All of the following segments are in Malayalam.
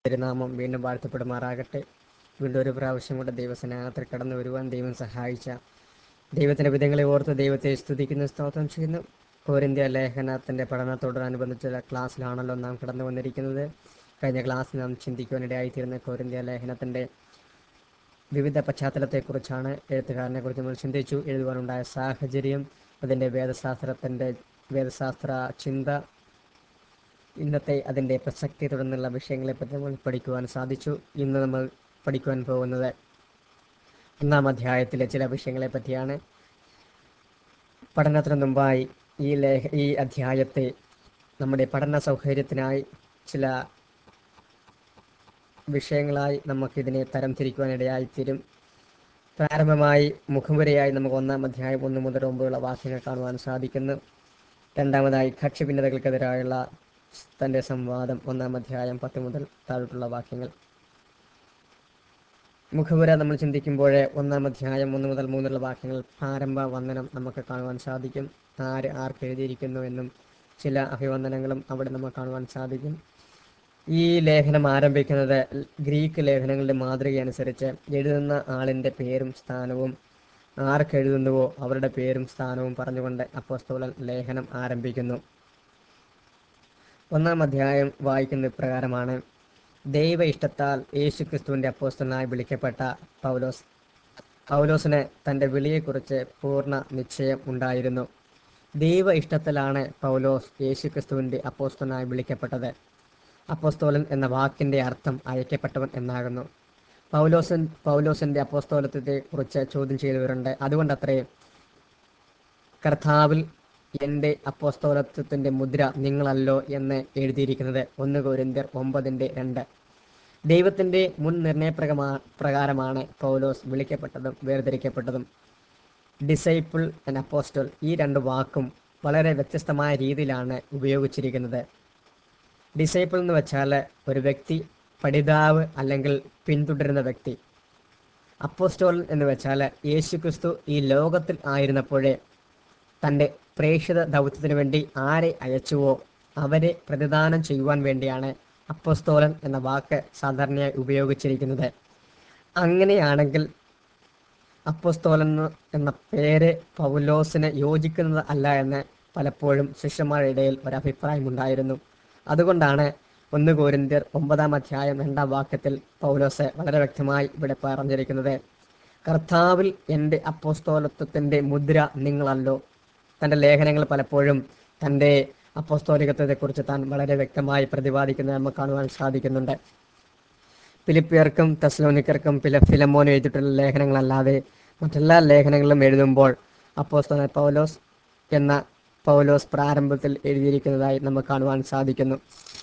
തിരുനാമം വീണ്ടും വാഴ്ത്തപ്പെടുമാറാകട്ടെ. വീണ്ടും ഒരു പ്രാവശ്യം കൂടെ ദൈവസ്നേഹത്തിൽ കടന്നു വരുവാൻ ദൈവം സഹായിച്ച ദൈവത്തിൻ്റെ വിധങ്ങളെ ഓർത്ത് ദൈവത്തെ സ്തുതിക്കുന്ന സ്തോത്രം ചെയ്യുന്നു. കോരിന്ത്യ ലേഖനത്തിൻ്റെ പഠനത്തോടനുബന്ധിച്ചുള്ള ക്ലാസ്സിലാണല്ലോ നാം കടന്നു വന്നിരിക്കുന്നത്. കഴിഞ്ഞ ക്ലാസ്സിൽ നാം ചിന്തിക്കുവാനിടയായിത്തീരുന്ന കോരിന്ത്യ ലേഖനത്തിൻ്റെ വിവിധ പശ്ചാത്തലത്തെക്കുറിച്ചാണ്. എഴുത്തുകാരനെക്കുറിച്ച് നമ്മൾ ചിന്തിച്ചു, എഴുതുവാനുണ്ടായ സാഹചര്യം, അതിൻ്റെ വേദശാസ്ത്ര ചിന്ത, ഇന്നത്തെ അതിൻ്റെ പ്രസക്തി തുടർന്നുള്ള വിഷയങ്ങളെപ്പറ്റി നമ്മൾ പഠിക്കുവാൻ സാധിച്ചു. ഇന്ന് നമ്മൾ പഠിക്കുവാൻ പോകുന്നത് 1-ാം അധ്യായത്തിലെ ചില വിഷയങ്ങളെ പറ്റിയാണ്. പഠനത്തിന് മുമ്പായി ഈ അധ്യായത്തെ നമ്മുടെ പഠന സൗകര്യത്തിനായി ചില വിഷയങ്ങളായി നമുക്കിതിനെ തരംതിരിക്കുവാനിടയായിത്തീരും. പ്രാരംഭമായി മുഖമുരയായി നമുക്ക് 1-ാം അധ്യായം 1 മുതൽ 9 വാക്യങ്ങൾ കാണുവാൻ സാധിക്കുന്നു. രണ്ടാമതായി കക്ഷിഭിന്നതകൾക്കെതിരായുള്ള തൻ്റെ സംവാദം, 1-ാം അധ്യായം 10 മുതൽ താഴോട്ടുള്ള വാക്യങ്ങൾ. മുഖവുര നമ്മൾ ചിന്തിക്കുമ്പോൾ 1-ാം അധ്യായം 1 മുതൽ 3 വാക്യങ്ങൾ പ്രാരംഭ വന്ദനം നമുക്ക് കാണുവാൻ സാധിക്കും. ആർക്ക് എഴുതിയിരിക്കുന്നു എന്നും ചില അഭിവന്ദനങ്ങളും അവിടെ നമുക്ക് കാണുവാൻ സാധിക്കും. ഈ ലേഖനം ആരംഭിക്കുന്നത് ഗ്രീക്ക് ലേഖനങ്ങളുടെ മാതൃകയനുസരിച്ച് എഴുതുന്ന ആളിൻ്റെ പേരും സ്ഥാനവും, ആർക്ക് എഴുതുന്നുവോ അവരുടെ പേരും സ്ഥാനവും പറഞ്ഞുകൊണ്ട് അപ്പോസ്തലൻ ലേഖനം ആരംഭിക്കുന്നു. 1-ാം അധ്യായം വായിക്കുന്ന ഇപ്രകാരമാണ്: ദൈവ ഇഷ്ടത്താൽ യേശുക്രിസ്തുവിൻ്റെ അപ്പോസ്തലനായി വിളിക്കപ്പെട്ട പൗലോസിന് തൻ്റെ വിളിയെക്കുറിച്ച് പൂർണ്ണ നിശ്ചയം ഉണ്ടായിരുന്നു. ദൈവ ഇഷ്ടത്തിലാണ് പൗലോസ് യേശുക്രിസ്തുവിൻ്റെ അപ്പോസ്തലനായി വിളിക്കപ്പെട്ടത്. അപ്പോസ്തോലൻ എന്ന വാക്കിൻ്റെ അർത്ഥം അയക്കപ്പെട്ടവൻ എന്നാകുന്നു. പൗലോസിൻ്റെ അപ്പോസ്തോലത്വത്തെ കുറിച്ച് ചോദ്യം ചെയ്തവരുണ്ട്. അതുകൊണ്ടത്രേ കർത്താവിൽ എൻ്റെ അപ്പോസ്തോലത്വത്തിൻ്റെ മുദ്ര നിങ്ങളല്ലോ എന്ന് എഴുതിയിരിക്കുന്നത്. 1 കൊരിന്ത്യർ 9:2. ദൈവത്തിൻ്റെ മുൻ നിർണയപ്രകാരമാണ് പൗലോസ് വിളിക്കപ്പെട്ടതും വേർതിരിക്കപ്പെട്ടതും. ഡിസൈപ്പിൾ ആൻഡ് അപ്പോസ്റ്റൽ, ഈ രണ്ട് വാക്കും വളരെ വ്യത്യസ്തമായ രീതിയിലാണ് ഉപയോഗിച്ചിരിക്കുന്നത്. ഡിസൈപ്പിൾ എന്ന് വെച്ചാൽ ഒരു വ്യക്തി, പഠിതാവ് അല്ലെങ്കിൽ പിന്തുടരുന്ന വ്യക്തി. അപ്പോസ്റ്റോലൻ എന്ന് വെച്ചാൽ യേശുക്രിസ്തു ഈ ലോകത്തിൽ ആയിരുന്നപ്പോഴേ തൻ്റെ പ്രേക്ഷിത ദൗത്യത്തിന് വേണ്ടി ആരെ അയച്ചുവോ അവരെ പ്രതിദാനം ചെയ്യുവാൻ വേണ്ടിയാണ് അപ്പോസ്തോലൻ എന്ന വാക്ക് സാധാരണയായി ഉപയോഗിച്ചിരിക്കുന്നത്. അങ്ങനെയാണെങ്കിൽ അപ്പോസ്തോലൻ എന്ന പേര് പൗലോസിന് യോജിക്കുന്നത് അല്ല എന്ന് പലപ്പോഴും ശിഷ്യന്മാരുടെ ഇടയിൽ ഒരഭിപ്രായമുണ്ടായിരുന്നു. അതുകൊണ്ടാണ് 1 കൊരിന്ത്യർ 9-ാം അധ്യായം 2-ാം വാക്യത്തിൽ പൗലോസ് വളരെ വ്യക്തമായി ഇവിടെ പറഞ്ഞിരിക്കുന്നത്: കർത്താവിൽ എൻ്റെ അപ്പോസ്തോലത്വത്തിൻ്റെ മുദ്ര നിങ്ങളല്ലോ. തൻ്റെ ലേഖനങ്ങൾ പലപ്പോഴും തൻ്റെ അപ്പോസ്തോലികത്വത്തെക്കുറിച്ച് താൻ വളരെ വ്യക്തമായി പ്രതിപാദിക്കുന്നത് നമുക്ക് കാണുവാൻ സാധിക്കുന്നുണ്ട്. ഫിലിപ്പിയർക്കും തെസ്സലോനിക്കർക്കും ഫിലമോനും എഴുതിയിട്ടുള്ള ലേഖനങ്ങളല്ലാതെ മറ്റെല്ലാ ലേഖനങ്ങളിലും എഴുതുമ്പോൾ അപ്പോസ്തലൻ പൗലോസ് എന്ന പൗലോസ് പ്രാരംഭത്തിൽ എഴുതിയിരിക്കുന്നതായി നമുക്ക് കാണുവാൻ സാധിക്കുന്നു.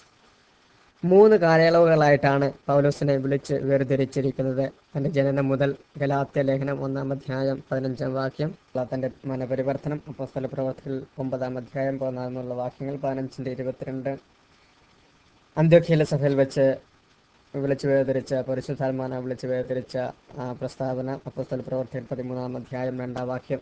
3 കാലയളവുകളായിട്ടാണ് പൗലോസിനെ വിളിച്ച് വേർതിരിച്ചിരിക്കുന്നത്. തൻ്റെ ജനനം മുതൽ ഗലാത്യ ലേഖനം 1-ാം അധ്യായം 15-ാം വാക്യം, തൻ്റെ മനപരിവർത്തനം അപ്പോസ്തല പ്രവർത്തികൾ 9-ാം അധ്യായം 14 വാക്യങ്ങൾ, 15-22 അന്ത്യോഖ്യയിലെ സഭയിൽ വെച്ച് വിളിച്ചു വേർതിരിച്ച പരിശുദ്ധാത്മാവിനെ വിളിച്ച് വേർതിരിച്ച പ്രസ്താവന അപ്പോസ്തല പ്രവർത്തികൾ 13-ാം അധ്യായം 2-ാം വാക്യം.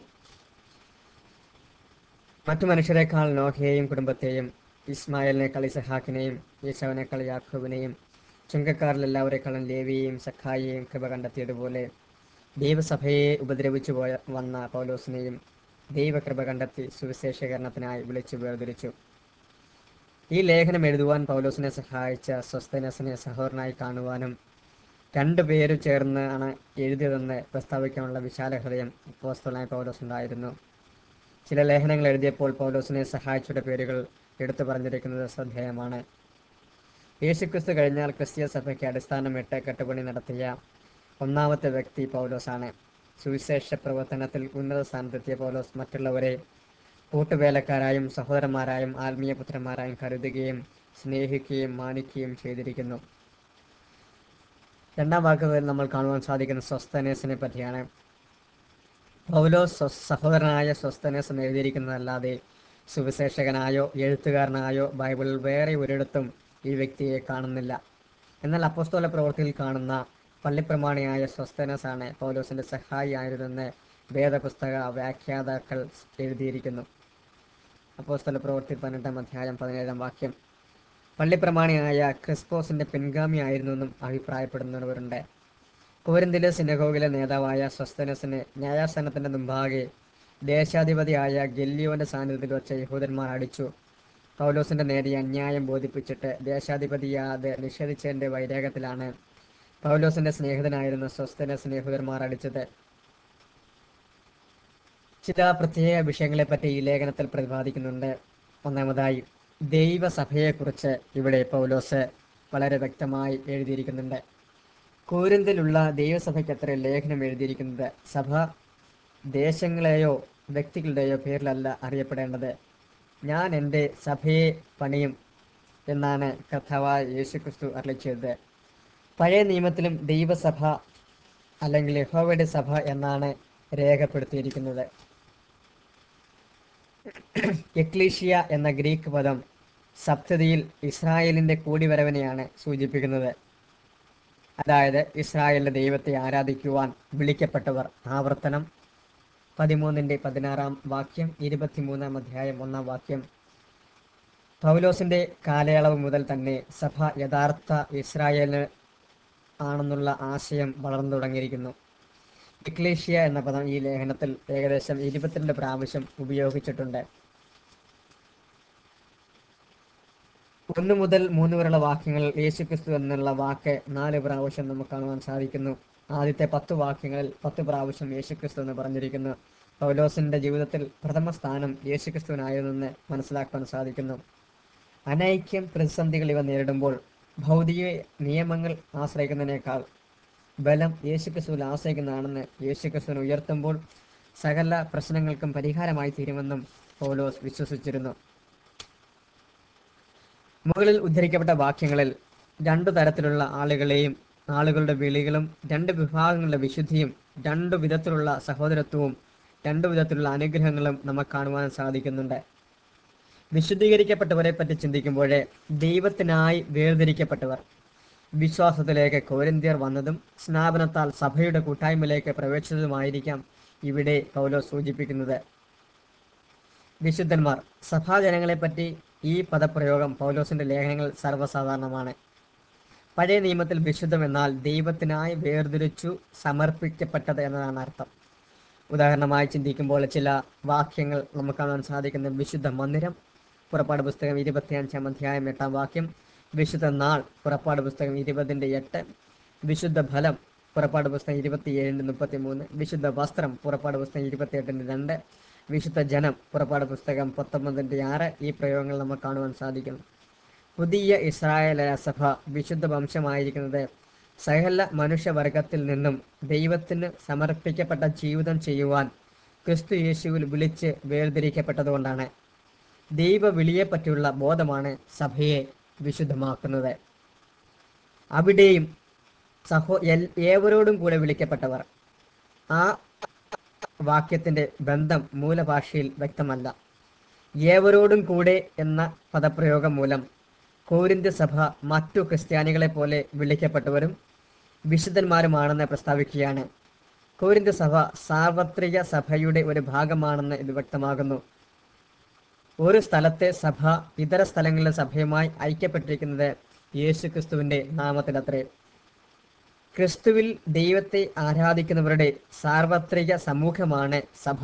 മറ്റു മനുഷ്യരെക്കാൾ നോഹയെയും കുടുംബത്തെയും, ഇസ്മായേലിനേക്കാൾ ഇസഹാക്കിനെയും, യേശാവിനേക്കാൾ യാക്കോബിനെയും, ചുങ്കക്കാരിൽ എല്ലാവരെക്കാളും ലേവിയെയും സഖായിയെയും കൃപ കണ്ടെത്തിയതുപോലെ ദൈവസഭയെ ഉപദ്രവിച്ചു വന്ന പൗലോസിനെയും ദൈവകൃപ കണ്ടെത്തി സുവിശേഷീകരണത്തിനായി വിളിച്ചു വേർതിരിച്ചു. ഈ ലേഖനം എഴുതുവാൻ പൗലോസിനെ സഹായിച്ച സോസ്ഥനേസിനെ സഹോദരനായി കാണുവാനും 2 പേരും ചേർന്നാണ് എഴുതിയതെന്ന് പ്രസ്താവിക്കാനുള്ള വിശാല ഹൃദയം അപ്പോസ്തലനായ പൗലോസിനുണ്ടായിരുന്നു. ചില ലേഖനങ്ങൾ എഴുതിയപ്പോൾ പൗലോസിനെ സഹായിച്ചവരുടെ പേരുകൾ എടുത്തു പറഞ്ഞിരിക്കുന്നത് ശ്രദ്ധേയമാണ്. യേശുക്രിസ്തു കഴിഞ്ഞാൽ ക്രിസ്തീയ സഭയ്ക്ക് അടിസ്ഥാനമിട്ട് കെട്ടുപണി നടത്തിയ 1-ാമത്തെ വ്യക്തി പൗലോസാണ്. സുവിശേഷ പ്രവർത്തനത്തിൽ ഉന്നത സ്ഥാനത്തെത്തിയ പൗലോസ് മറ്റുള്ളവരെ കൂട്ടുവേലക്കാരായും സഹോദരന്മാരായും ആത്മീയ പുത്രന്മാരായും കരുതുകയും സ്നേഹിക്കുകയും മാനിക്കുകയും ചെയ്തിരിക്കുന്നു. 2-ാം വാക്യത്തിൽ നമ്മൾ കാണുവാൻ സാധിക്കുന്ന സോസ്ഥനേസിനെ പറ്റിയാണ്. പൗലോസ് സഹോദരനായ സോസ്ഥനേസ് എന്ന് എഴുതിയിരിക്കുന്നതല്ലാതെ സുവിശേഷകനായോ എഴുത്തുകാരനായോ ബൈബിളിൽ വേറെ ഒരിടത്തും ഈ വ്യക്തിയെ കാണുന്നില്ല. എന്നാൽ അപ്പോസ്തല പ്രവൃത്തിയിൽ കാണുന്ന പള്ളിപ്രമാണിയായ സോസ്ഥനേസാണ് പൗലോസിൻ്റെ സഹായി ആയിരുന്നെന്ന് വേദപുസ്തക വ്യാഖ്യാതാക്കൾ എഴുതിയിരിക്കുന്നു. അപ്പോസ്തല പ്രവൃത്തി 18-ാം അധ്യായം 17-ാം വാക്യം. പള്ളിപ്രമാണിയായ ക്രിസ്പോസിന്റെ പിൻഗാമിയായിരുന്നുവെന്നും അഭിപ്രായപ്പെടുന്നവരുണ്ട്. കോരിന്തിലെ സിനഗോഗിലെ നേതാവായ സോസ്ഥനേസിനെ ന്യായാസനത്തിന്റെ മുമ്പാകെ ദേശാധിപതിയായ ഗല്ലിയോന്റെ സാന്നിധ്യത്തിൽ വച്ച യഹൂദന്മാർ അടിച്ചു. പൗലോസിന്റെ നേരിയ അന്യായം ബോധിപ്പിച്ചിട്ട് ദേശാധിപതിയാതെ നിഷേധിച്ചതിന്റെ വൈരാഗ്യത്തിലാണ് പൗലോസിന്റെ സ്നേഹിതനായിരുന്ന സോസ്ഥനേസിനെ യഹൂദന്മാർ അടിച്ചത്. ചില പ്രത്യേക വിഷയങ്ങളെപ്പറ്റി ഈ ലേഖനത്തിൽ പ്രതിപാദിക്കുന്നുണ്ട്. ഒന്നാമതായി, ദൈവസഭയെക്കുറിച്ച് ഇവിടെ പൗലോസ് വളരെ വ്യക്തമായി എഴുതിയിരിക്കുന്നുണ്ട്. കോരിന്തിലുള്ള ദൈവസഭയ്ക്കത്ര ലേഖനം എഴുതിയിരിക്കുന്നത് സഭ ദേശങ്ങളെയോ വ്യക്തികളുടെയോ പേരിലല്ല അറിയപ്പെടേണ്ടത്. ഞാൻ എൻ്റെ സഭയെ പണിയും എന്നാണ് കർത്താവായ യേശുക്രിസ്തു അരുളിച്ചെയ്തത്. പഴയ നിയമത്തിലും ദൈവസഭ അല്ലെങ്കിൽ യഹോവയുടെ സഭ എന്നാണ് രേഖപ്പെടുത്തിയിരിക്കുന്നത്. എക്ലീഷ്യ എന്ന ഗ്രീക്ക് പദം സപ്തതിയിൽ ഇസ്രായേലിന്റെ കൂടിവരവിനെയാണ് സൂചിപ്പിക്കുന്നത്. അതായത് ഇസ്രായേലിന്റെ ദൈവത്തെ ആരാധിക്കുവാൻ വിളിക്കപ്പെട്ടവർ. ആവർത്തനം 13-16 വാക്യം, 23 അധ്യായം 1 വാക്യം. പൗലോസിന്റെ കാലയളവ് മുതൽ തന്നെ സഭ യഥാർത്ഥ ഇസ്രായേലിന് ആണെന്നുള്ള ആശയം വളർന്നു തുടങ്ങിയിരിക്കുന്നു. എക്ലീഷ്യ എന്ന പദം ഈ ലേഖനത്തിൽ ഏകദേശം 22 പ്രാവശ്യം ഉപയോഗിച്ചിട്ടുണ്ട്. 1 മുതൽ 3 വരെയുള്ള വാക്യങ്ങളിൽ യേശുക്രിസ്തു എന്നുള്ള വാക്ക് 4 പ്രാവശ്യം നമുക്ക് കാണുവാൻ സാധിക്കുന്നു. ആദ്യത്തെ 10 വാക്യങ്ങളിൽ 10 പ്രാവശ്യം യേശുക്രിസ്തു എന്ന് പറഞ്ഞിരിക്കുന്നു. പൗലോസിന്റെ ജീവിതത്തിൽ പ്രഥമ സ്ഥാനം യേശുക്രിസ്തുവിനായിരുന്നെന്ന് മനസ്സിലാക്കാൻ സാധിക്കുന്നു. അനൈക്യം, പ്രതിസന്ധികൾ ഇവ നേരിടുമ്പോൾ ഭൗതിക നിയമങ്ങൾ ആശ്രയിക്കുന്നതിനേക്കാൾ ബലം യേശുക്രിസ്തുവിൽ ആശ്രയിക്കുന്നതാണെന്ന് യേശുക്രിസ്തുവിനെ ഉയർത്തുമ്പോൾ സകല പ്രശ്നങ്ങൾക്കും പരിഹാരമായി തീരുമെന്നും പൗലോസ് വിശ്വസിച്ചിരുന്നു. മുകളിൽ ഉദ്ധരിക്കപ്പെട്ട വാക്യങ്ങളിൽ 2 തരത്തിലുള്ള ആളുകളുടെ വിളികളും 2 വിഭാഗങ്ങളുടെ വിശുദ്ധിയും 2 വിധത്തിലുള്ള സഹോദരത്വവും 2 വിധത്തിലുള്ള അനുഗ്രഹങ്ങളും നമുക്ക് കാണുവാൻ സാധിക്കുന്നുണ്ട്. വിശുദ്ധീകരിക്കപ്പെട്ടവരെ പറ്റി ചിന്തിക്കുമ്പോഴേ ദൈവത്തിനായി വേർതിരിക്കപ്പെട്ടവർ വിശ്വാസത്തിലേക്ക് കോരിന്ത്യർ വന്നതും സ്നാപനത്താൽ സഭയുടെ കൂട്ടായ്മയിലേക്ക് പ്രവേശിച്ചതുമായിരിക്കാം ഇവിടെ പൗലോസ് സൂചിപ്പിക്കുന്നത്. വിശുദ്ധന്മാർ, സഭാജനങ്ങളെപ്പറ്റി ഈ പദപ്രയോഗം പൗലോസിന്റെ ലേഖനങ്ങൾ സർവ്വസാധാരണമാണ്. പഴയ നിയമത്തിൽ വിശുദ്ധം എന്നാൽ ദൈവത്തിനായി വേർതിരിച്ചു സമർപ്പിക്കപ്പെട്ടത് എന്നതാണ് അർത്ഥം. ഉദാഹരണമായി ചിന്തിക്കുമ്പോൾ ചില വാക്യങ്ങൾ നമുക്ക് കാണാൻ സാധിക്കുന്ന വിശുദ്ധ മന്ദിരം, പുറപ്പാട് പുസ്തകം 25 അധ്യായം 8 വാക്യം. വിശുദ്ധ നാൾ, പുറപ്പാട് പുസ്തകം 20-8. വിശുദ്ധ ഫലം, പുറപ്പാട് പുസ്തകം 27-33. വിശുദ്ധ വസ്ത്രം, പുറപ്പാട് പുസ്തകം 28-2. വിശുദ്ധ ജനം, പുറപ്പാട് പുസ്തകം 19-6. ഈ പ്രയോഗങ്ങൾ നമുക്ക് കാണുവാൻ സാധിക്കും. പുതിയ ഇസ്രായേൽ സഭ വിശുദ്ധ വംശമായിരിക്കുന്നത് സകല മനുഷ്യവർഗത്തിൽ നിന്നും ദൈവത്തിന് സമർപ്പിക്കപ്പെട്ട ജീവിതം ചെയ്യുവാൻ ക്രിസ്തു യേശുവിൽ വിളിച്ച് വേർതിരിക്കപ്പെട്ടതുകൊണ്ടാണ്. ദൈവ വിളിയെപ്പറ്റിയുള്ള ബോധമാണ് സഭയെ വിശുദ്ധമാക്കുന്നത്. അവിടെയും ഏവരോടും കൂടെ വിളിക്കപ്പെട്ടവർ. ആ വാക്യത്തിന്റെ ബന്ധം മൂലഭാഷയിൽ വ്യക്തമല്ല. ഏവരോടും കൂടെ എന്ന പദപ്രയോഗം മൂലം കോരിന്ത്യ സഭ മറ്റു ക്രിസ്ത്യാനികളെ പോലെ വിളിക്കപ്പെട്ടവരും വിശുദ്ധന്മാരുമാണെന്ന് പ്രസ്താവിക്കുകയാണ്. കോരിന്ത്യ സഭ സാർവത്രിക സഭയുടെ ഒരു ഭാഗമാണെന്ന് ഇത് വ്യക്തമാകുന്നു. ഒരു സ്ഥലത്തെ സഭ ഇതര സ്ഥലങ്ങളിലെ സഭയുമായി ഐക്യപ്പെട്ടിരിക്കുന്നത് യേശുക്രിസ്തുവിന്റെ നാമത്തിലത്രേ. ക്രിസ്തുവിൽ ദൈവത്തെ ആരാധിക്കുന്നവരുടെ സാർവത്രിക സമൂഹമാണ് സഭ.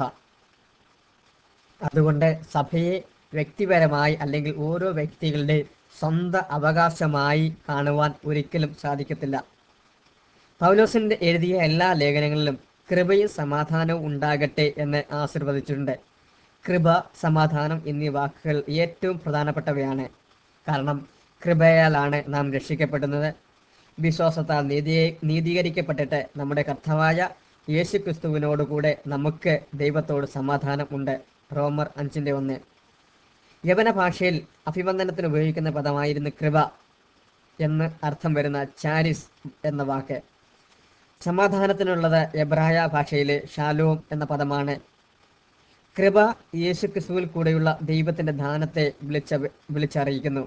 അതുകൊണ്ട് സഭയെ വ്യക്തിപരമായി അല്ലെങ്കിൽ ഓരോ വ്യക്തികളുടെ സ്വന്തം അവകാശമായി കാണുവാൻ ഒരിക്കലും സാധിക്കത്തില്ല. പൗലോസിന്റെ എഴുതിയ എല്ലാ ലേഖനങ്ങളിലും കൃപയും സമാധാനവും ഉണ്ടാകട്ടെ എന്ന് ആശീർവദിച്ചിട്ടുണ്ട്. കൃപ, സമാധാനം എന്നീ വാക്കുകൾ ഏറ്റവും പ്രധാനപ്പെട്ടവയാണ്. കാരണം കൃപയാലാണ് നാം രക്ഷിക്കപ്പെടുന്നത്. വിശ്വാസത്താൽ നീതീകരിക്കപ്പെട്ടിട്ട് നമ്മുടെ കർത്താവായ യേശുക്രിസ്തുവിനോടുകൂടെ നമുക്ക് ദൈവത്തോട് സമാധാനം ഉണ്ട്. റോമർ 5:1. യവന ഭാഷയിൽ അഭിവന്ദനത്തിന് ഉപയോഗിക്കുന്ന പദമായിരുന്നു കൃപ എന്ന് അർത്ഥം വരുന്ന ചാരിസ് എന്ന വാക്ക്. സമാധാനത്തിനുള്ളത് എബ്രായ ഭാഷയിലെ ഷാലോം എന്ന പദമാണ്. കൃപ യേശുക്രിസ്തുവിൽ കൂടെയുള്ള ദൈവത്തിന്റെ ദാനത്തെ വിളിച്ചറിയിക്കുന്നു.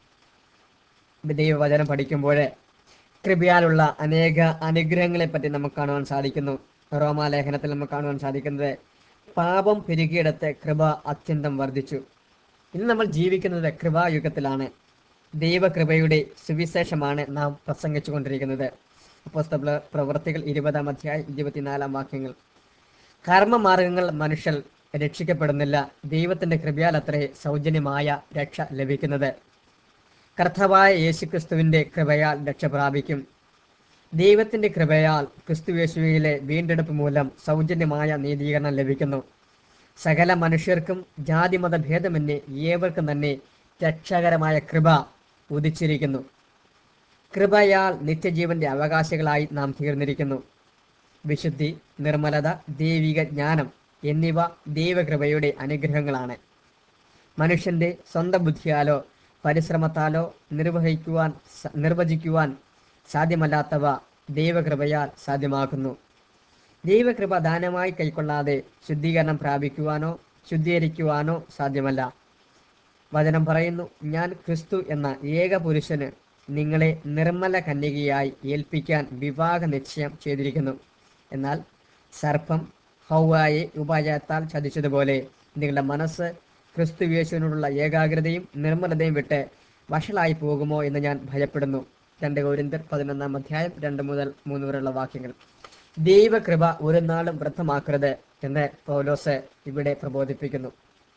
ദൈവവചനം പഠിക്കുമ്പോൾ കൃപയാലുള്ള അനേക അനുഗ്രഹങ്ങളെ പറ്റി നമുക്ക് കാണുവാൻ സാധിക്കുന്നു. റോമാലേഖനത്തിൽ നമുക്ക് കാണുവാൻ സാധിക്കുന്നത് പാപം പെരുകിയിടത്ത് കൃപ അത്യന്തം വർദ്ധിച്ചു. ഇന്ന് നമ്മൾ ജീവിക്കുന്നത് കൃപായുഗത്തിലാണ്. ദൈവകൃപയുടെ സുവിശേഷമാണ് നാം പ്രസംഗിച്ചു കൊണ്ടിരിക്കുന്നത്. അപ്പോസ്തല പ്രവൃത്തികൾ 20-ാം അധ്യായം 24-ാം വാക്യങ്ങൾ. കർമ്മമാർഗങ്ങൾ മനുഷ്യർ രക്ഷിക്കപ്പെടുന്നില്ല. ദൈവത്തിന്റെ കൃപയാൽ അത്രേ സൗജന്യമായ രക്ഷ ലഭിക്കുന്നത്. കർത്താവായ യേശുക്രിസ്തുവിന്റെ കൃപയാൽ രക്ഷ പ്രാപിക്കും. ദൈവത്തിന്റെ കൃപയാൽ ക്രിസ്തുയേശുവിലെ വീണ്ടെടുപ്പ് മൂലം സൗജന്യമായ നീതീകരണം ലഭിക്കുന്നു. സകല മനുഷ്യർക്കും ജാതിമത ഭേദമന്യേ ഏവർക്കും തന്നെ രക്ഷകരമായ കൃപ ഉദിച്ചിരിക്കുന്നു. കൃപയാൽ നിത്യജീവന്റെ അവകാശികളായി നാം തീർന്നിരിക്കുന്നു. വിശുദ്ധി, നിർമ്മലത, ദൈവിക ജ്ഞാനം എന്നിവ ദൈവകൃപയുടെ അനുഗ്രഹങ്ങളാണ്. മനുഷ്യന്റെ സ്വന്തം ബുദ്ധിയാലോ പരിശ്രമത്താലോ നിർവചിക്കുവാൻ സാധ്യമല്ലാത്തവ ദൈവകൃപയാൽ സാധ്യമാക്കുന്നു. ദൈവകൃപ ദാനമായി കൈക്കൊള്ളാതെ ശുദ്ധീകരണം പ്രാപിക്കുവാനോ ശുദ്ധീകരിക്കുവാനോ സാധ്യമല്ല. വചനം പറയുന്നു, ഞാൻ ക്രിസ്തു എന്ന ഏക പുരുഷന് നിങ്ങളെ നിർമ്മല കന്യകയായി ഏൽപ്പിക്കാൻ വിവാഹ നിശ്ചയം ചെയ്തിരിക്കുന്നു. എന്നാൽ സർപ്പം ഹൗവായെ ഉപായത്താൽ ചതിച്ചതുപോലെ നിങ്ങളുടെ മനസ്സ് ക്രിസ്തുയേശുവിനോടുള്ള ഏകാഗ്രതയും നിർമ്മലതയും വിട്ട് വഷളായി പോകുമോ എന്ന് ഞാൻ ഭയപ്പെടുന്നു. 2 കൊരിന്ത്യർ 11-ാം അധ്യായം 2 മുതൽ 3 വരെയുള്ള വാക്യങ്ങൾ. ദൈവകൃപ ഒരു നാളും വ്യർത്ഥമാക്കരുത് എന്ന് പൗലോസ് ഇവിടെ പ്രബോധിപ്പിക്കുന്നു.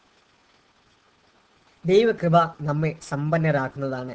ദൈവകൃപ നമ്മെ സമ്പന്നരാക്കുന്നതാണ്.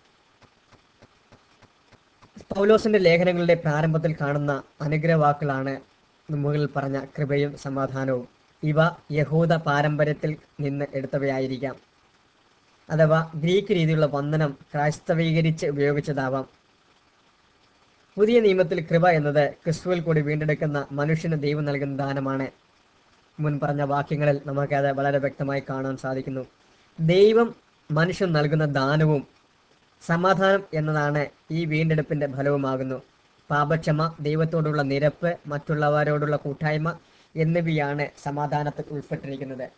പൗലോസിന്റെ ലേഖനങ്ങളുടെ പ്രാരംഭത്തിൽ കാണുന്ന അനുഗ്രഹവാക്കുകളാണ് മുകളിൽ പറഞ്ഞ കൃപയും സമാധാനവും. ഇവ യഹൂദ പാരമ്പര്യത്തിൽ നിന്ന് എടുത്തവയായിരിക്കാം. അഥവാ ഗ്രീക്ക് രീതിയിലുള്ള വന്ദനം ക്രൈസ്തവീകരിച്ച് ഉപയോഗിച്ചതാവാം. പുതിയ നിയമത്തിൽ കൃപ എന്നത് ക്രിസ്തുവിൽ കൂടി വീണ്ടെടുക്കുന്ന മനുഷ്യന് ദൈവം നൽകുന്ന ദാനമാണ്. മുൻ പറഞ്ഞ വാക്യങ്ങളിൽ നമുക്കത് വളരെ വ്യക്തമായി കാണാൻ സാധിക്കുന്നു. ദൈവം മനുഷ്യൻ നൽകുന്ന ദാനവും സമാധാനം എന്നതാണ് ഈ വീണ്ടെടുപ്പിന്റെ ഫലവുമാകുന്നു. പാപക്ഷമ, ദൈവത്തോടുള്ള നിരപ്പ്, മറ്റുള്ളവരോടുള്ള കൂട്ടായ്മ എന്നിവയാണ് സമാധാനത്തിൽ ഉൾപ്പെട്ടിരിക്കുന്നത്.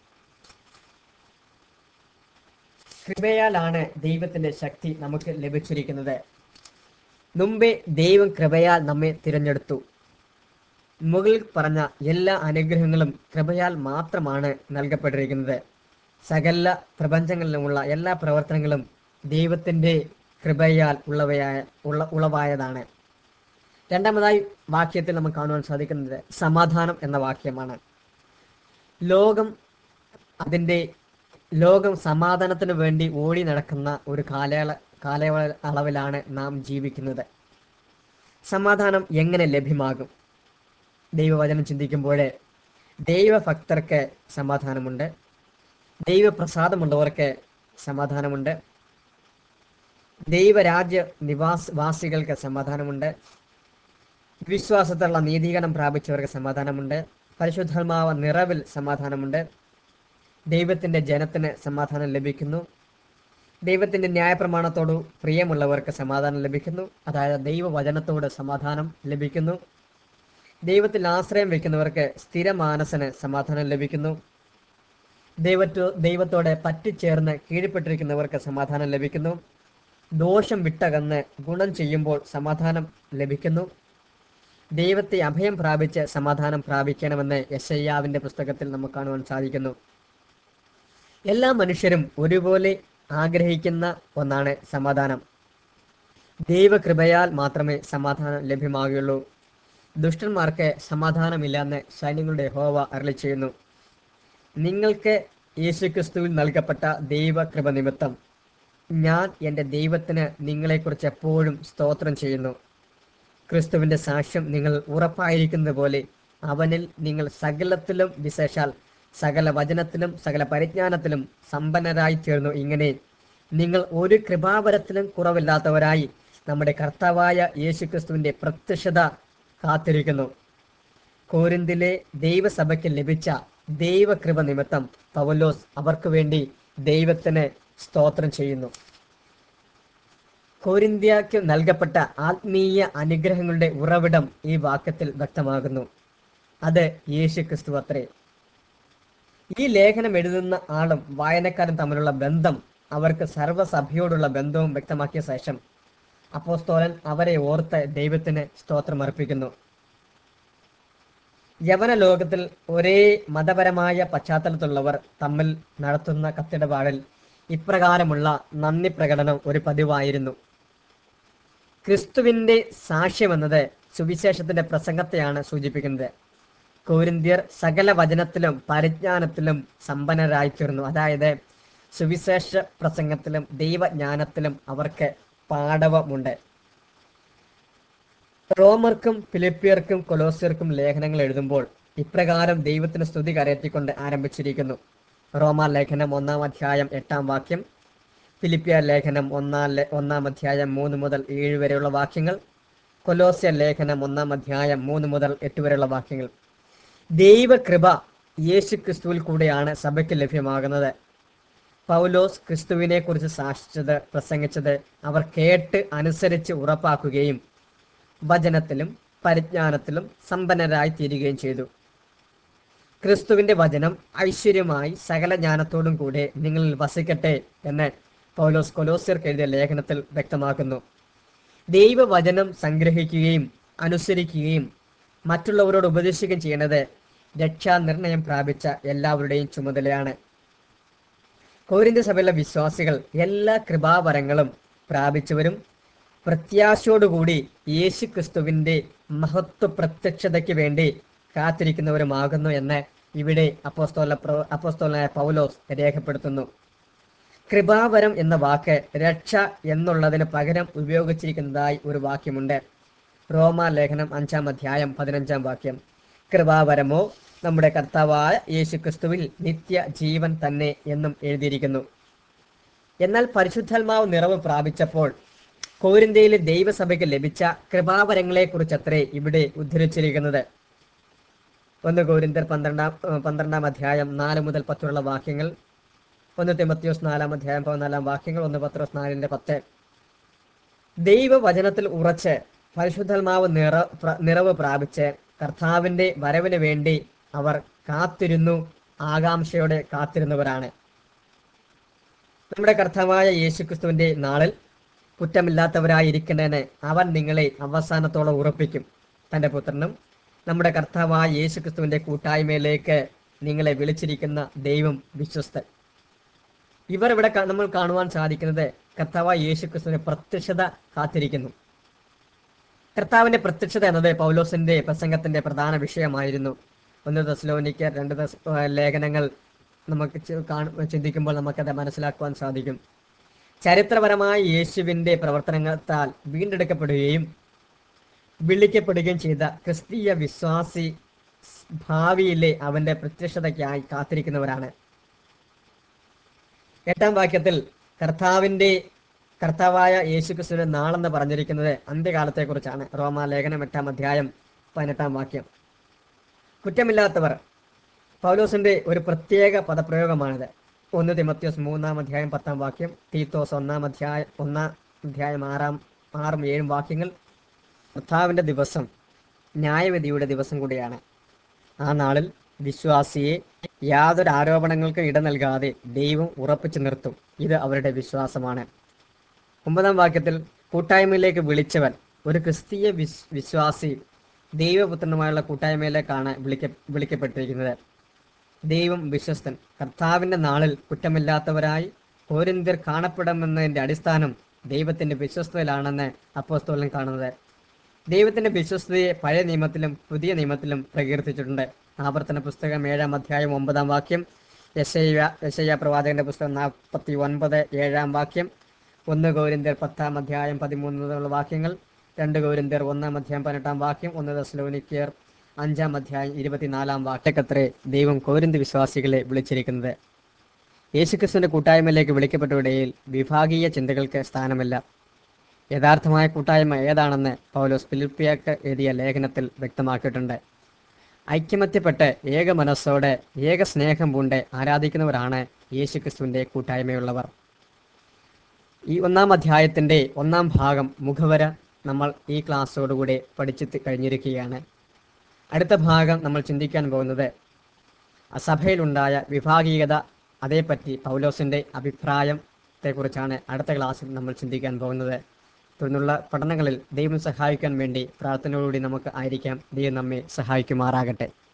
കൃപയാലാണ് ദൈവത്തിന്റെ ശക്തി നമുക്ക് ലഭിച്ചിരിക്കുന്നത്. മുമ്പേ ദൈവം കൃപയാൽ നമ്മെ തിരഞ്ഞെടുത്തു. മുകളിൽ പറഞ്ഞ എല്ലാ അനുഗ്രഹങ്ങളും കൃപയാൽ മാത്രമാണ് നൽകപ്പെട്ടിരിക്കുന്നത്. സകല പ്രപഞ്ചങ്ങളിലുമുള്ള എല്ലാ പ്രവർത്തനങ്ങളും ദൈവത്തിന്റെ കൃപയാൽ ഉളവായതാണ്. രണ്ടാമതായി വാക്യത്തിൽ നമുക്ക് കാണുവാൻ സാധിക്കുന്നത് സമാധാനം എന്ന വാക്യമാണ്. ലോകം സമാധാനത്തിന് വേണ്ടി ഓടി നടക്കുന്ന ഒരു കാലയളവിലാണ് നാം ജീവിക്കുന്നത്. സമാധാനം എങ്ങനെ ലഭ്യമാകും? ദൈവവചനം ചിന്തിക്കുമ്പോൾ ദൈവഭക്തർക്ക് സമാധാനമുണ്ട്, ദൈവപ്രസാദമുള്ളവർക്ക് സമാധാനമുണ്ട്, ദൈവരാജ്യ വാസികൾക്ക് സമാധാനമുണ്ട്, വിശ്വാസത്തിലുള്ള നീതീകരണം പ്രാപിച്ചവർക്ക് സമാധാനമുണ്ട്, പരിശുദ്ധാത്മാവ് നിറവിൽ സമാധാനമുണ്ട്, ദൈവത്തിന്റെ ജനത്തിന് സമാധാനം ലഭിക്കുന്നു, ദൈവത്തിന്റെ ന്യായപ്രമാണത്തോട് പ്രിയമുള്ളവർക്ക് സമാധാനം ലഭിക്കുന്നു, അതായത് ദൈവവചനത്തോട് സമാധാനം ലഭിക്കുന്നു, ദൈവത്തിൽ ആശ്രയം വയ്ക്കുന്നവർക്ക് സ്ഥിരമാനസന് സമാധാനം ലഭിക്കുന്നു, ദൈവത്തോടെ പറ്റിച്ചേർന്ന് കീഴ്പ്പെട്ടിരിക്കുന്നവർക്ക് സമാധാനം ലഭിക്കുന്നു, ദോഷം വിട്ടകന്ന് ഗുണം ചെയ്യുമ്പോൾ സമാധാനം ലഭിക്കുന്നു, ദൈവത്തെ അഭയം പ്രാപിച്ച് സമാധാനം പ്രാപിക്കണമെന്ന് യെശയ്യാവിന്റെ പുസ്തകത്തിൽ നമുക്ക് കാണുവാൻ സാധിക്കുന്നു. എല്ലാ മനുഷ്യരും ഒരുപോലെ ആഗ്രഹിക്കുന്ന ഒന്നാണ് സമാധാനം. ദൈവകൃപയാൽ മാത്രമേ സമാധാനം ലഭ്യമാകുകയുള്ളൂ. ദുഷ്ടന്മാർക്ക് സമാധാനമില്ലെന്ന് സൈന്യങ്ങളുടെ യഹോവ അരുളിച്ചെയ്യുന്നു. നിങ്ങൾക്ക് യേശുക്രിസ്തുവിൽ നൽകപ്പെട്ട ദൈവകൃപ നിമിത്തം ഞാൻ എൻ്റെ ദൈവത്തിന് നിങ്ങളെക്കുറിച്ച് എപ്പോഴും സ്തോത്രം ചെയ്യുന്നു. ക്രിസ്തുവിന്റെ സാക്ഷ്യം നിങ്ങൾ ഉറപ്പായിരിക്കുന്നത് പോലെ അവനിൽ നിങ്ങൾ സകലത്തിലും, വിശേഷാൽ സകല വചനത്തിലും സകല പരിജ്ഞാനത്തിലും സമ്പന്നരായി തീർന്നു. ഇങ്ങനെ നിങ്ങൾ ഒരു കൃപാവരത്തിലും കുറവില്ലാത്തവരായി നമ്മുടെ കർത്താവായ യേശുക്രിസ്തുവിന്റെ പ്രത്യക്ഷത കാത്തിരിക്കുന്നു. കോരിന്തിലെ ദൈവസഭയ്ക്ക് ലഭിച്ച ദൈവകൃപ നിമിത്തം പൗലോസ് അവർക്ക് വേണ്ടി ദൈവത്തിന് സ്തോത്രം ചെയ്യുന്നു. കോരിന്ത്യക്ക് നൽകപ്പെട്ട ആത്മീയ അനുഗ്രഹങ്ങളുടെ ഉറവിടം ഈ വാക്യത്തിൽ വ്യക്തമാകുന്നു. അത് യേശുക്രിസ്തു അത്രേ. ഈ ലേഖനം എഴുതുന്ന ആളും വായനക്കാരും തമ്മിലുള്ള ബന്ധം, അവർക്ക് സർവ്വസഭയോടുള്ള ബന്ധവും വ്യക്തമാക്കിയ ശേഷം അപ്പോസ്തലൻ അവരെ ഓർത്ത് ദൈവത്തിന് സ്തോത്രം അർപ്പിക്കുന്നു. യവന ലോകത്തിൽ ഒരേ മതപരമായ പശ്ചാത്തലത്തിലുള്ളവർ തമ്മിൽ നടത്തുന്ന കത്തിടപാടിൽ ഇപ്രകാരമുള്ള നന്ദി പ്രകടനം ഒരു പതിവായിരുന്നു. ക്രിസ്തുവിന്റെ സാക്ഷ്യമെന്നത് സുവിശേഷത്തിന്റെ പ്രസംഗത്തെയാണ് സൂചിപ്പിക്കുന്നത്. കൊരിന്ത്യർ സകല വചനത്തിലും പരിജ്ഞാനത്തിലും സമ്പന്നരായിത്തീർന്നു. അതായത് സുവിശേഷ പ്രസംഗത്തിലും ദൈവജ്ഞാനത്തിലും അവർക്ക് പാടവമുണ്ട്. റോമർക്കും ഫിലിപ്പിയർക്കും കൊലോസ്യർക്കും ലേഖനങ്ങൾ എഴുതുമ്പോൾ ഇപ്രകാരം ദൈവത്തിന് സ്തുതി കരയറ്റിക്കൊണ്ട് ആരംഭിച്ചിരിക്കുന്നു. റോമാ ലേഖനം 1-ാം അധ്യായം 8-ാം വാക്യം, ഫിലിപ്പിയർ ലേഖനം 1-ാം അധ്യായം 3 മുതൽ 7 വരെയുള്ള വാക്യങ്ങൾ, കൊലോസ്യ ലേഖനം 1-ാം അധ്യായം 3 മുതൽ 8 വരെയുള്ള വാക്യങ്ങൾ. ദൈവകൃപ യേശു ക്രിസ്തുവിൽ കൂടെയാണ് സഭയ്ക്ക് ലഭ്യമാകുന്നത്. പൗലോസ് ക്രിസ്തുവിനെ കുറിച്ച് സാക്ഷിച്ചത്, പ്രസംഗിച്ചത് അവർ കേട്ട് അനുസരിച്ച് ഉറപ്പാക്കുകയും വചനത്തിലും പരിജ്ഞാനത്തിലും സമ്പന്നരായി തീരുകയും ചെയ്തു. ക്രിസ്തുവിന്റെ വചനം ഐശ്വര്യമായി സകല ജ്ഞാനത്തോടും കൂടെ നിങ്ങളിൽ വസിക്കട്ടെ എന്ന് പൗലോസ് കൊലോസ്യർക്ക് എഴുതിയ ലേഖനത്തിൽ വ്യക്തമാക്കുന്നു. ദൈവവചനം സംഗ്രഹിക്കുകയും അനുസരിക്കുകയും മറ്റുള്ളവരോട് ഉപദേശിക്കുകയും ചെയ്യുന്നത് രക്ഷാനിർണയം പ്രാപിച്ച എല്ലാവരുടെയും ചുമതലയാണ്. കൊരിന്ത്യ സഭയിലെ വിശ്വാസികൾ എല്ലാ കൃപാവരങ്ങളും പ്രാപിച്ചവരും പ്രത്യാശയോടുകൂടി യേശു ക്രിസ്തുവിന്റെ മഹത്വ പ്രത്യക്ഷതയ്ക്ക് വേണ്ടി കാത്തിരിക്കുന്നവരുമാകുന്നു എന്ന് ഇവിടെ അപ്പോസ്തലനായ പൗലോസ് രേഖപ്പെടുത്തുന്നു. കൃപാവരം എന്ന വാക്ക് രക്ഷ എന്നുള്ളതിന് പകരം ഉപയോഗിച്ചിരിക്കുന്നതായി ഒരു വാക്യമുണ്ട്. റോമാ ലേഖനം 5-ാം അധ്യായം 15-ാം വാക്യം, കൃപാവരമോ നമ്മുടെ കർത്താവായ യേശു ക്രിസ്തുവിൽ നിത്യ ജീവൻ തന്നെ എന്നും എഴുതിയിരിക്കുന്നു. എന്നാൽ പരിശുദ്ധാത്മാവ് നിറവ് പ്രാപിച്ചപ്പോൾ കൊരിന്ത്യയിലെ ദൈവസഭയ്ക്ക് ലഭിച്ച കൃപാവരങ്ങളെ കുറിച്ചത്രേ ഇവിടെ ഉദ്ധരിച്ചിരിക്കുന്നത്. 1 കൊരിന്ത്യർ 12-ാം അധ്യായം 4 മുതൽ 10 വരെയുള്ള വാക്യങ്ങൾ, 1 തിമോഥെയോസ് 4-ാം അധ്യായം 14 വാക്യങ്ങൾ, 1 പത്രോസ് 4-10. ദൈവവചനത്തിൽ ഉറച്ച് പരിശുദ്ധാത്മാവ് നിറവ് പ്രാപിച്ച് കർത്താവിന്റെ വരവിന് വേണ്ടി അവർ കാത്തിരുന്നു, ആകാംക്ഷയോടെ കാത്തിരുന്നവരാണ്. നമ്മുടെ കർത്താവായ യേശുക്രിസ്തുവിന്റെ നാളിൽ കുറ്റമില്ലാത്തവരായിരിക്കേണ്ടതിന് അവൻ നിങ്ങളെ അവസാനത്തോളം ഉറപ്പിക്കും. തന്റെ പുത്രനും നമ്മുടെ കർത്താവായ യേശുക്രിസ്തുവിന്റെ കൂട്ടായ്മയിലേക്ക് നിങ്ങളെ വിളിച്ചിരിക്കുന്ന ദൈവം വിശ്വസ്തൻ. ഇവർ ഇവിടെ നമ്മൾ കാണുവാൻ സാധിക്കുന്നത് കർത്താവായ യേശുക്രിസ്തുവിന്റെ പ്രത്യക്ഷത കാത്തിരിക്കുന്നു. കർത്താവിന്റെ പ്രത്യക്ഷത എന്നത് പൗലോസിന്റെ പ്രസംഗത്തിന്റെ പ്രധാന വിഷയമായിരുന്നു. 1 തെസ്സലോനിക്കർ 2 ലേഖനങ്ങൾ നമുക്ക് ചിന്തിക്കുമ്പോൾ നമുക്കത് മനസ്സിലാക്കുവാൻ സാധിക്കും. ചരിത്രപരമായ യേശുവിന്റെ പ്രവർത്തനത്താൽ വീണ്ടെടുക്കപ്പെടുകയും വിളിക്കപ്പെടുകയും ചെയ്ത ക്രിസ്തീയ വിശ്വാസി ഭാവിയിലെ അവന്റെ പ്രത്യക്ഷതയ്ക്കായി കാത്തിരിക്കുന്നവരാണ്. 8-ാം വാക്യത്തിൽ കർത്താവായ യേശുക്രിസ്തുവിന്റെ നാളെന്ന് പറഞ്ഞിരിക്കുന്നത് അന്ത്യകാലത്തെക്കുറിച്ചാണ്. റോമാ ലേഖനം 8-ാം അധ്യായം 18-ാം വാക്യം. കുറ്റമില്ലാത്തവർ പൗലോസിന്റെ ഒരു പ്രത്യേക പദപ്രയോഗമാണിത്. 1 തിമോഥെയോസ് 3-ാം അധ്യായം 10-ാം വാക്യം, തീത്തോസ് 1-ാം അധ്യായം 6-ും 7-ഉം വാക്യങ്ങൾ. കർത്താവിന്റെ ദിവസം ന്യായവിധിയുടെ ദിവസം കൂടിയാണ്. ആ നാളിൽ വിശ്വാസിയെ യാതൊരു ആരോപണങ്ങൾക്കും ഇട നൽകാതെ ദൈവം ഉറപ്പിച്ചു നിർത്തും. ഇത് അവരുടെ വിശ്വാസമാണ്. 9-ാം വാക്യത്തിൽ കൂട്ടായ്മയിലേക്ക് വിളിച്ചവൻ, ഒരു ക്രിസ്തീയ വിശ്വാസി ദൈവപുത്രനുമായുള്ള കൂട്ടായ്മയിലേക്കാണ് വിളിക്കപ്പെട്ടിരിക്കുന്നത്. ദൈവം വിശ്വസ്തൻ. കർത്താവിന്റെ നാളിൽ കുറ്റമില്ലാത്തവരായി കൊരിന്ത്യർ കാണപ്പെടുമെന്നതിന്റെ അടിസ്ഥാനം ദൈവത്തിന്റെ വിശ്വസ്തയിലാണെന്ന് അപ്പോസ്തലൻ കാണുന്നത്. ദൈവത്തിന്റെ വിശ്വസ്തയെ പഴയ നിയമത്തിലും പുതിയ നിയമത്തിലും പ്രകീർത്തിച്ചിട്ടുണ്ട്. ആവർത്തന പുസ്തകം 7-ാം അധ്യായം 9-ാം വാക്യം, യെശയ്യാ പ്രവാചകന്റെ പുസ്തകം 49 7-ാം വാക്യം, 1 കൊരിന്ത്യർ 10-ാം അധ്യായം 13 മുതലുള്ള വാക്യങ്ങൾ, 2 കൊരിന്ത്യർ 1-ാം അധ്യായം 18-ാം വാക്യം, 1 തെസ്സലോനിക്കർ 5-ാം അധ്യായം 24-ാം വാക്യക്കത്രേ ദൈവം കൊരിന്ത്യ വിശ്വാസികളെ വിളിച്ചിരിക്കുന്നത്. യേശുക്രിസ്തുവിന്റെ കൂട്ടായ്മയിലേക്ക് വിളിക്കപ്പെട്ടവരുടെയിൽ വിഭാഗീയ ചിന്തകൾക്ക് സ്ഥാനമില്ല. യഥാർത്ഥമായ കൂട്ടായ്മ ഏതാണെന്ന് പൗലോസ് ഫിലിപ്പിയർക്ക് എഴുതിയ ലേഖനത്തിൽ വ്യക്തമാക്കിയിട്ടുണ്ട്. ഐക്യമത്യപ്പെട്ട് ഏക മനസ്സോടെ ഏക സ്നേഹം പൂണ്ട് ആരാധിക്കുന്നവരാണ് യേശുക്രിസ്തുവിന്റെ കൂട്ടായ്മയുള്ളവർ. ഈ 1-ാം അധ്യായത്തിന്റെ 1-ാം ഭാഗം മുഖവര നമ്മൾ ഈ ക്ലാസ്സോടുകൂടി പഠിച്ചു കഴിഞ്ഞിരിക്കുകയാണ്. അടുത്ത ഭാഗം നമ്മൾ ചിന്തിക്കാൻ പോകുന്നത് സഭയിലുണ്ടായ വിഭാഗീയത, അതേപ്പറ്റി പൗലോസിന്റെ അഭിപ്രായത്തെക്കുറിച്ചാണ് അടുത്ത ക്ലാസ്സിൽ നമ്മൾ ചിന്തിക്കാൻ പോകുന്നത്. തുടർന്നുള്ള പഠനങ്ങളിൽ ദൈവം സഹായിക്കാൻ വേണ്ടി പ്രാർത്ഥനയോടുകൂടി നമുക്ക് ആയിരിക്കാം. ദൈവം നമ്മെ സഹായിക്കുമാറാകട്ടെ.